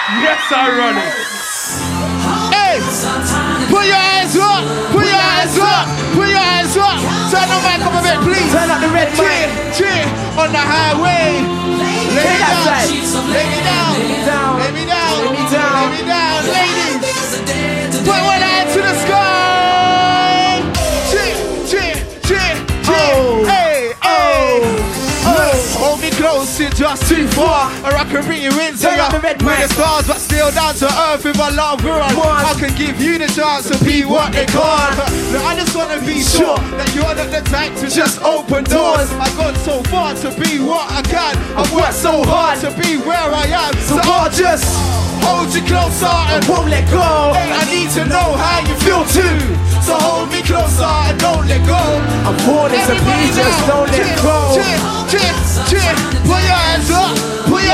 Yes, I run it. Hey, put your hands up, put your hands up, put your hands up. Turn the mic up a bit, please. Turn up the red mic. Cheer on the highway. Lay me down, lay me down, lay me down, lay me down, lay me down, ladies. Put one hand to the sky. Cheer. Hey, hold me close, you're just too far, or I can bring you into ya. With the stars, but still down to earth with a love run. I can give you the chance to be what they can't. Look, I just wanna be sure that you're not the type to just open doors. I got so far to be what I can. I've worked so hard to be where I am. So I'll just hold you closer and won't let go. Hey, I need to know how you feel too. So hold me closer and don't let go. I'm born as a please, just don't let go. Cheer, put your hands up, put your